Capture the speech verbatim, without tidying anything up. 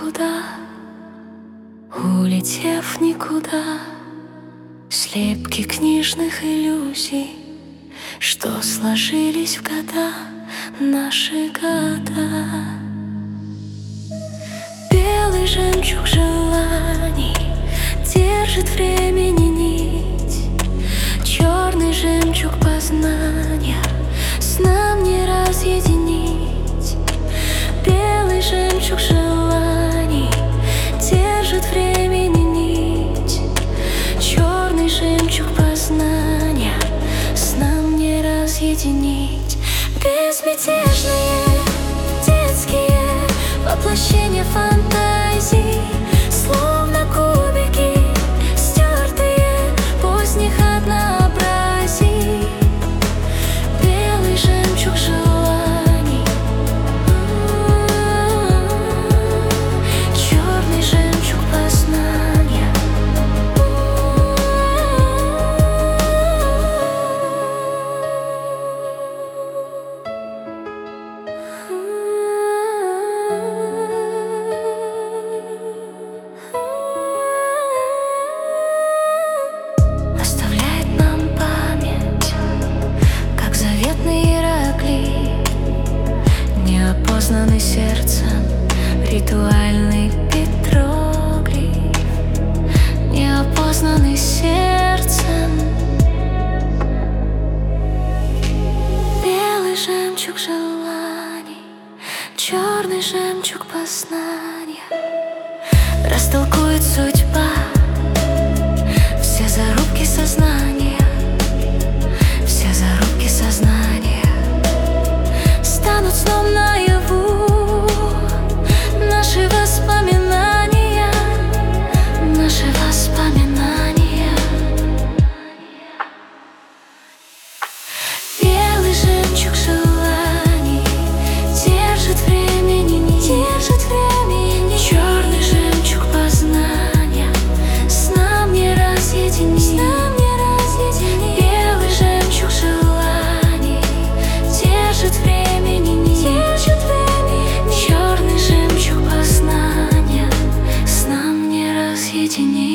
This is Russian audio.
никуда, улетев никуда, слепки книжных иллюзий, что сложились в года, наши года. Белый жемчуг желаний держит времени нить, черный жемчуг познания с нам не разъединить. Белый жемчуг желаний держит времени нить, черный жемчуг познания с нам не разъединить. Безмятежные детские воплощения фантазий, словно кубики, стертые поздних однообразий. Белый жемчуг желаний, черный жемчуг познания. Оставляет нам память, как заветный иероглиф, неопознанный сердцем ритуальный петроглиф, неопознанный сердцем. Белый жемчуг желаний, черный жемчуг познания. Растолкует судьба все зарубки сознания, все зарубки сознания станут сном наяву. Наши воспоминания, наши воспоминания. Белый жемчуг желаний держит времени нить, держит времени нить. Черный жемчуг познания с нам не разъединить, с нам не разъединить. Белый жемчуг желаний держит времени нить, держит времени нить. Черный жемчуг познания с нам не разъединить.